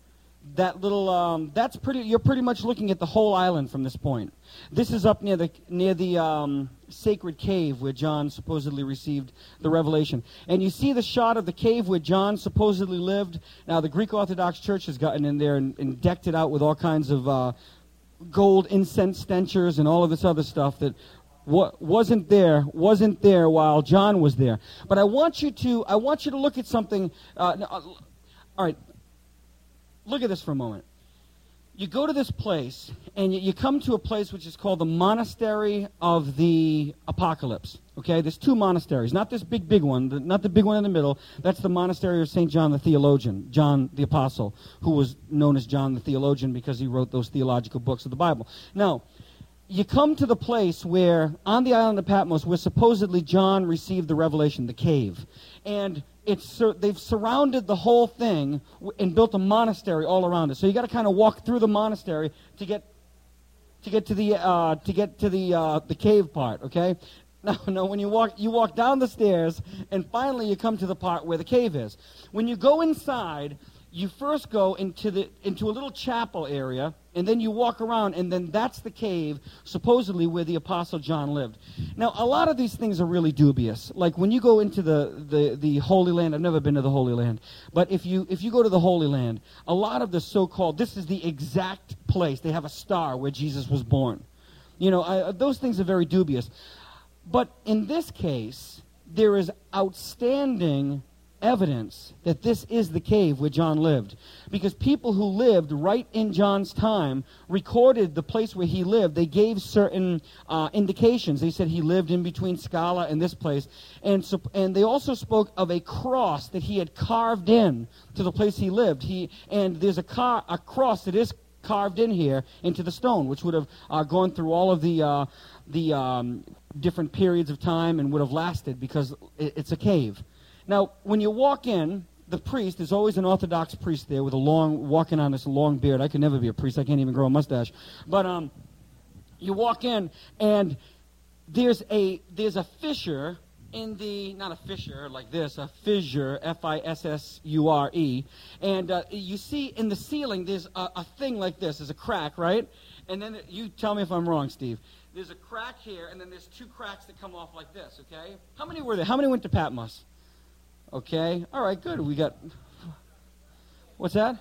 That little, um, that's pretty. You're pretty much looking at the whole island from this point. This is up near the near the um, sacred cave where John supposedly received the revelation. And you see the shot of the cave where John supposedly lived. Now the Greek Orthodox Church has gotten in there and, and decked it out with all kinds of uh, gold incense stenchers and all of this other stuff that wa- wasn't there wasn't there while John was there. But I want you to I want you to look at something. Uh, no, uh, all right. Look at this for a moment. You go to this place, and you, you come to a place which is called the Monastery of the Apocalypse. Okay, there's two monasteries, not this big, big one, the, not the big one in the middle. That's the monastery of Saint John the Theologian, John the Apostle, who was known as John the Theologian because he wrote those theological books of the Bible. Now, you come to the place where, on the island of Patmos, where supposedly John received the revelation, the cave. And it's sur- they've surrounded the whole thing w- and built a monastery all around it. So you got to kind of walk through the monastery to get to get to the uh, to get to the uh, the cave part. Okay. No, no. When you walk, you walk down the stairs, and finally you come to the part where the cave is. When you go inside, you first go into the into a little chapel area, and then you walk around, and then that's the cave, supposedly where the Apostle John lived. Now, a lot of these things are really dubious. Like when you go into the, the, the Holy Land, I've never been to the Holy Land, but if you if you go to the Holy Land, a lot of the so-called, this is the exact place. They have a star where Jesus was born. You know, I, those things are very dubious. But in this case, there is outstanding evidence that this is the cave where John lived, because people who lived right in John's time recorded the place where he lived. They gave certain uh, indications. They said he lived in between Scala and this place, and so, and they also spoke of a cross that he had carved in to the place he lived. He and there's a car a cross that is carved in here into the stone, which would have uh, gone through all of the uh, the um, different periods of time and would have lasted, because it, it's a cave. Now, when you walk in, the priest, there's always an Orthodox priest there with a long, walking on this long beard. I could never be a priest. I can't even grow a mustache. But um, you walk in, and there's a there's a fissure in the, not a fissure like this, a fissure, F I S S U R E. And uh, you see in the ceiling, there's a, a thing like this. There's a crack, right? And then you tell me if I'm wrong, Steve. there's a crack here, and then there's two cracks that come off like this, okay? How many were there? How many went to Patmos? Okay, all right, good. We got, what's that?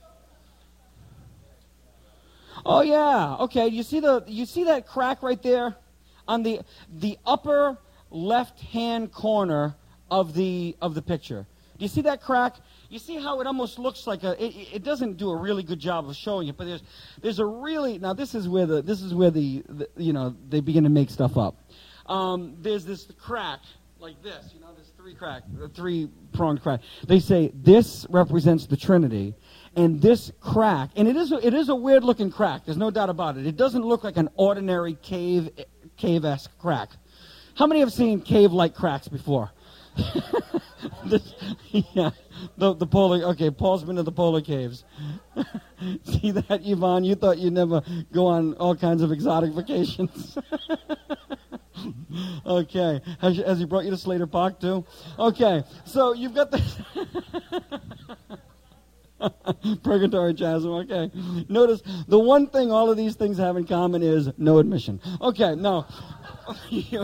Oh, yeah, okay. You see the you see that crack right there on the the upper left-hand corner of the of the picture? Do you see that crack? You see how it almost looks like a. It, it doesn't do a really good job of showing it, but there's there's a really now this is where the this is where the, the you know they begin to make stuff up. Um, there's this crack like this, you know, there's three crack, three pronged crack. They say this represents the Trinity, and this crack, and it is a, it is a weird looking crack. There's no doubt about it. It doesn't look like an ordinary cave cave-esque crack. How many have seen cave-like cracks before? this, yeah, the the polar. Okay, Paul's been to the polar caves. See that, Yvonne? You thought you'd never go on all kinds of exotic vacations. Okay, has, has he brought you to Slater Park too? Okay, so you've got the Purgatory Chasm. Okay, notice the one thing all of these things have in common is no admission. Okay, no. you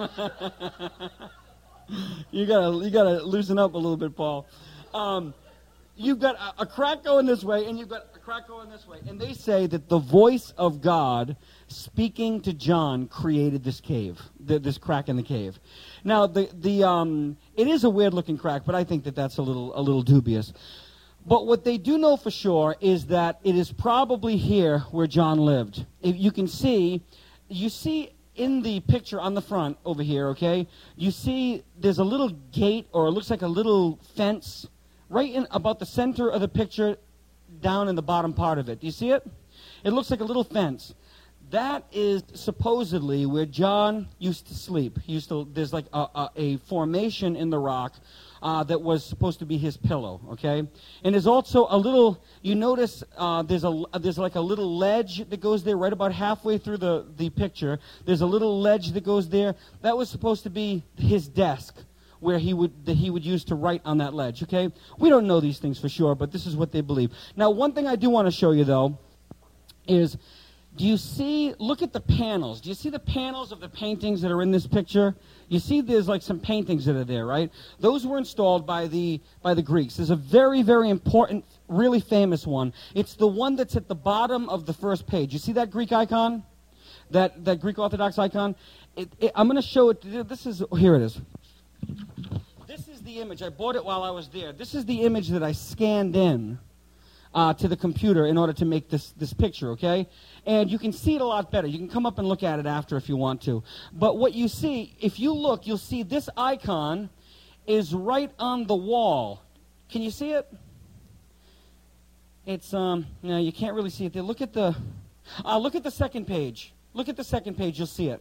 gotta you gotta loosen up a little bit, Paul. Um, you've got a, a crack going this way, and you've got a crack going this way, and they say that the voice of God speaking to John created this cave, the, this crack in the cave. Now, the the um, it is a weird looking crack, but I think that that's a little a little dubious. But what they do know for sure is that it is probably here where John lived. If you can see, you see. In the picture on the front over here, okay, you see there's a little gate, or it looks like a little fence right in about the center of the picture down in the bottom part of it. Do you see it? It looks like a little fence. That is supposedly where John used to sleep. He used to, there's like a, a, a formation in the rock uh, that was supposed to be his pillow, okay? And there's also a little, you notice uh, there's a there's like a little ledge that goes there right about halfway through the, the picture. There's a little ledge that goes there. That was supposed to be his desk, where he would that he would use to write on that ledge, okay? We don't know these things for sure, but this is what they believe. Now, one thing I do want to show you, though, is, do you see, look at the panels. Do you see the panels of the paintings that are in this picture? You see there's like some paintings that are there, right? Those were installed by the by the Greeks. There's a very, very important, really famous one. It's the one that's at the bottom of the first page. You see that Greek icon? That that Greek Orthodox icon? It, it, I'm going to show it. This is, here it is. This is the image. I bought it while I was there. This is the image that I scanned in Uh, to the computer in order to make this, this picture, okay? And you can see it a lot better. You can come up and look at it after if you want to. But what you see, if you look, you'll see this icon is right on the wall. Can you see it? It's, um, no, you can't really see it there. Look at the, uh, look at the second page. Look at the second page, you'll see it.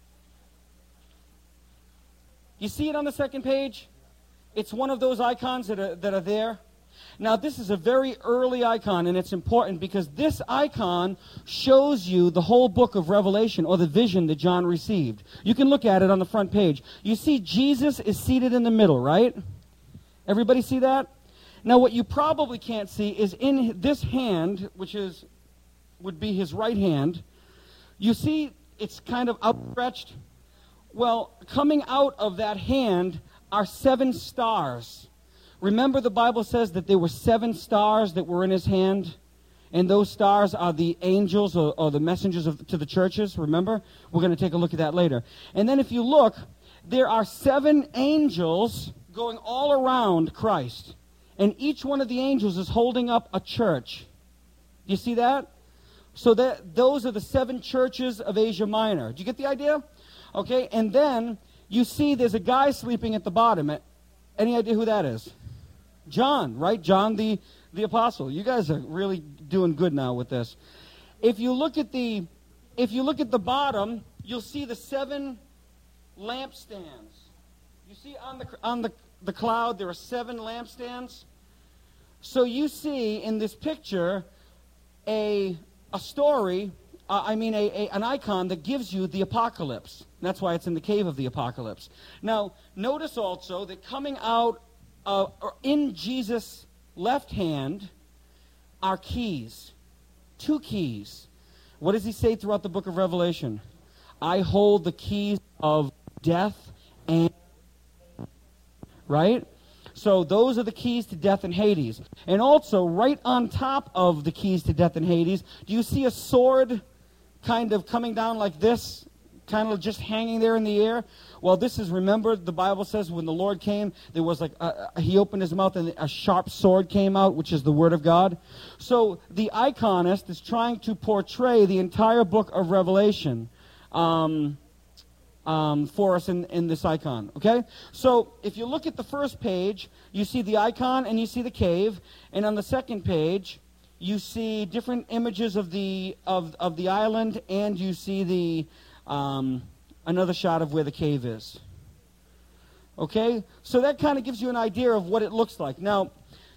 You see it on the second page? It's one of those icons that are, that are there. Now, this is a very early icon, and it's important because this icon shows you the whole book of Revelation, or the vision that John received. You can look at it on the front page. You see Jesus is seated in the middle, right? Everybody see that? Now, what you probably can't see is in this hand, which is would be his right hand, you see it's kind of outstretched. Well, coming out of that hand are seven stars. Remember, the Bible says that there were seven stars that were in his hand, and those stars are the angels or, or the messengers of, to the churches. Remember? We're going to take a look at that later. And then if you look, there are seven angels going all around Christ, and each one of the angels is holding up a church. Do you see that? So that those are the seven churches of Asia Minor. Do you get the idea? Okay, and then you see there's a guy sleeping at the bottom. Any idea who that is? John, right? John the, the apostle. You guys are really doing good now with this. If you look at the if you look at the bottom, you'll see the seven lampstands. You see on the on the, the cloud there are seven lampstands. So you see in this picture a a story, uh, I mean a, a an icon that gives you the apocalypse. That's why it's in the cave of the apocalypse. Now, notice also that coming out Uh, in Jesus' left hand are keys. Two keys. What does he say throughout the book of Revelation? I hold the keys of death and, right? So those are the keys to death and Hades. And also, right on top of the keys to death and Hades, do you see a sword kind of coming down like this, kind of just hanging there in the air? Well, this is, remember, the Bible says when the Lord came, there was like, a, a, he opened his mouth and a sharp sword came out, which is the Word of God. So the iconist is trying to portray the entire book of Revelation um, um, for us in, in this icon, okay? So if you look at the first page, you see the icon and you see the cave, and on the second page, you see different images of the of of the island, and you see the um, another shot of where the cave is. Okay, so that kind of gives you an idea of what it looks like. Now,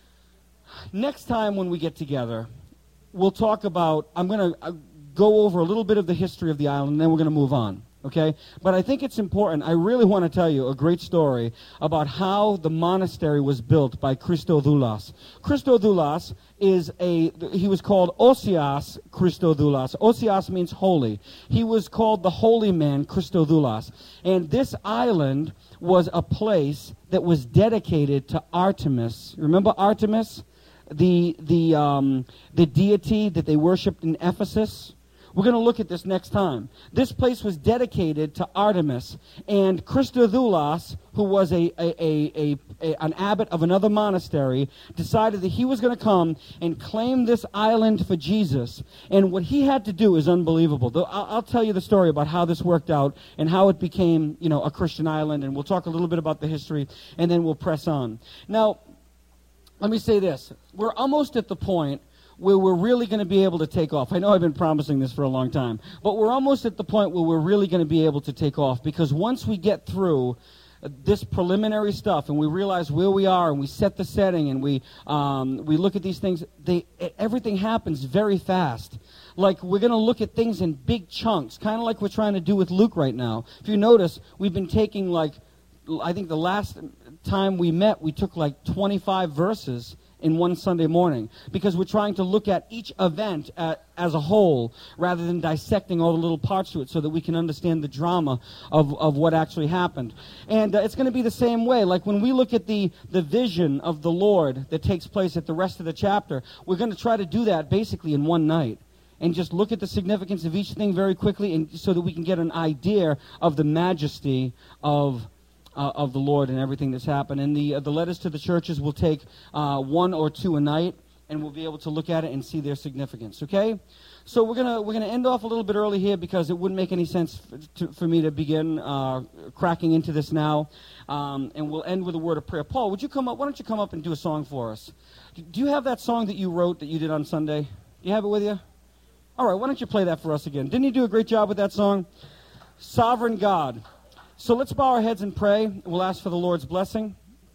next time when we get together, we'll talk about. I'm going to uh, go over a little bit of the history of the island, and then we're going to move on. Okay, but I think it's important. I really want to tell you a great story about how the monastery was built by Christodoulos. Christodoulos is a, he was called Osias Christodoulos. Osias means holy. He was called the holy man Christodoulos. And this island was a place that was dedicated to Artemis. Remember Artemis? The, the, um, the deity that they worshipped in Ephesus? We're going to look at this next time. This place was dedicated to Artemis, and Christodoulos, who was a, a, a, a, a an abbot of another monastery, decided that he was going to come and claim this island for Jesus. And what he had to do is unbelievable. I'll, I'll tell you the story about how this worked out and how it became, you know, a Christian island, and we'll talk a little bit about the history, and then we'll press on. Now, let me say this. We're almost at the point where we're really going to be able to take off. I know I've been promising this for a long time, but we're almost at the point where we're really going to be able to take off, because once we get through this preliminary stuff and we realize where we are and we set the setting and we um, we look at these things, they everything happens very fast. Like, we're going to look at things in big chunks, kind of like we're trying to do with Luke right now. If you notice, we've been taking, like, I think the last time we met, we took like twenty-five verses in one Sunday morning, because we're trying to look at each event at, as a whole, rather than dissecting all the little parts to it, so that we can understand the drama of, of what actually happened. And uh, it's going to be the same way. Like, when we look at the, the vision of the Lord that takes place at the rest of the chapter, we're going to try to do that basically in one night, and just look at the significance of each thing very quickly, and so that we can get an idea of the majesty of Uh, of the Lord and everything that's happened. And the uh, the letters to the churches will take uh, one or two a night, and we'll be able to look at it and see their significance. Okay, so we're gonna we're gonna end off a little bit early here, because it wouldn't make any sense f- to, for me to begin uh, cracking into this now. Um, and we'll end with a word of prayer. Paul, would you come up? Why don't you come up and do a song for us? Do you have that song that you wrote that you did on Sunday? Do you have it with you? All right, why don't you play that for us again? Didn't you do a great job with that song? Sovereign God. So let's bow our heads and pray. We'll ask for the Lord's blessing.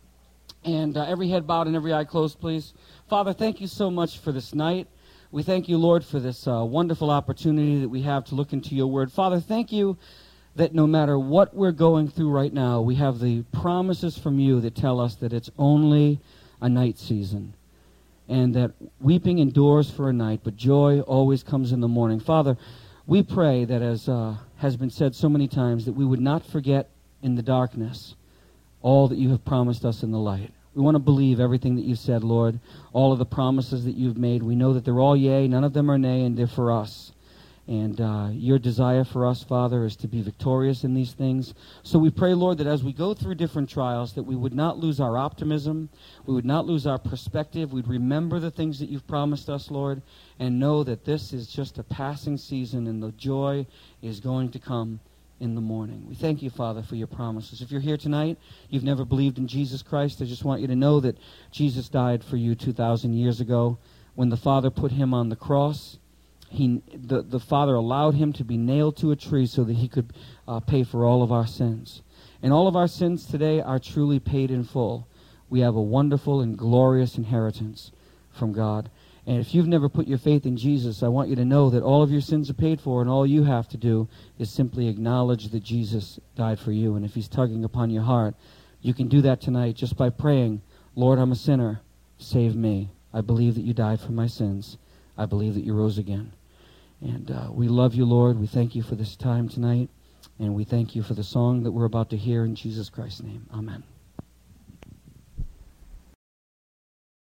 And uh, every head bowed and every eye closed, please. Father, thank you so much for this night. We thank you, Lord, for this uh, wonderful opportunity that we have to look into your word. Father, thank you that no matter what we're going through right now, we have the promises from you that tell us that it's only a night season, and that weeping endures for a night, but joy always comes in the morning. Father, we pray that, as uh, has been said so many times, that we would not forget in the darkness all that you have promised us in the light. We want to believe everything that you've said, Lord, all of the promises that you've made. We know that they're all yea, none of them are nay, and they're for us. And uh, your desire for us, Father, is to be victorious in these things. So we pray, Lord, that as we go through different trials, that we would not lose our optimism, we would not lose our perspective, we'd remember the things that you've promised us, Lord, and know that this is just a passing season, and the joy is going to come in the morning. We thank you, Father, for your promises. If you're here tonight, you've never believed in Jesus Christ, I just want you to know that Jesus died for you two thousand years ago. When the Father put him on the cross, He, the, the Father allowed him to be nailed to a tree so that he could uh, pay for all of our sins. And all of our sins today are truly paid in full. We have a wonderful and glorious inheritance from God. And if you've never put your faith in Jesus, I want you to know that all of your sins are paid for, and all you have to do is simply acknowledge that Jesus died for you. And if he's tugging upon your heart, you can do that tonight just by praying, Lord, I'm a sinner. Save me. I believe that you died for my sins. I believe that you rose again. And uh, we love you, Lord. We thank you for this time tonight. And we thank you for the song that we're about to hear in Jesus Christ's name. Amen.